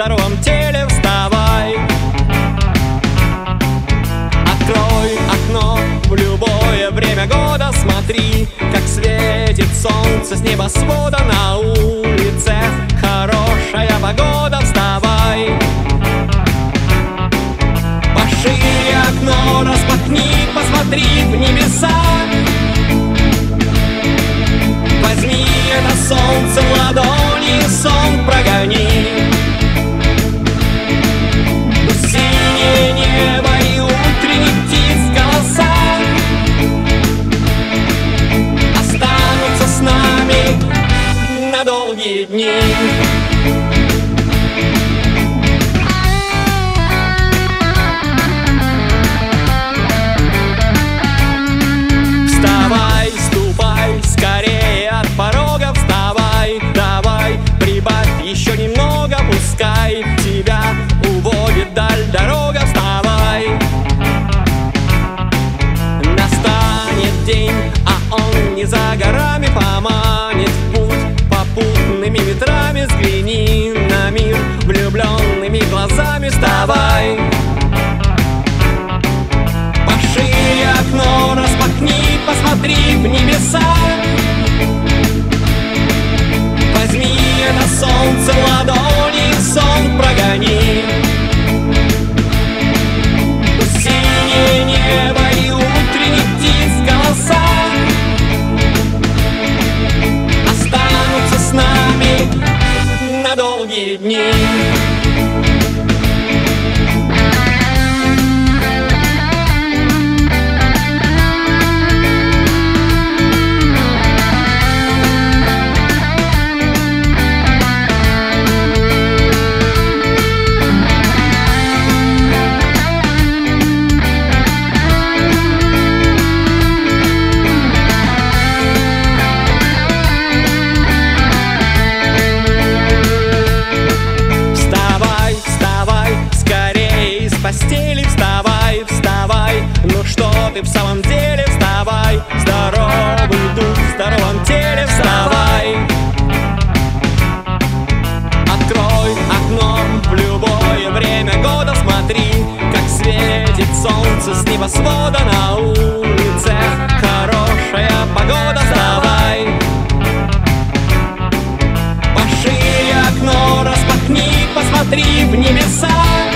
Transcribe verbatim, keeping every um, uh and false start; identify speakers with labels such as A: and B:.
A: здоровом теле вставай. Открой окно в любое время года, смотри, как светит солнце с небосвода. На улице хорошая погода, вставай. Пошире окно распахни, посмотри в небеса. Возьми это солнце в ладони, сон прогони. Синее небо и утренних птиц голоса останутся с нами на долгие дни. Вставай, ступай, скорее от порога вставай. Давай, прибавь еще немного, пускай тебя уводит даль дорога. Вставай, настанет день, а он не за горами, поманит в путь попутными ветрами. Взгляни на мир влюбленными глазами. Вставай, пошире окно распахни, посмотри в небеса. Возьми это солнце в ладони, сон прогони. Синее небо и утренних птиц голоса останутся с нами на долгие дни. Постели вставай, вставай, ну что ты в самом деле вставай. Здоровый дух в здоровом теле вставай. Открой окно в любое время года, смотри, как светит солнце с небосвода. На улице хорошая погода, вставай. Пошире окно распахни, посмотри в небеса.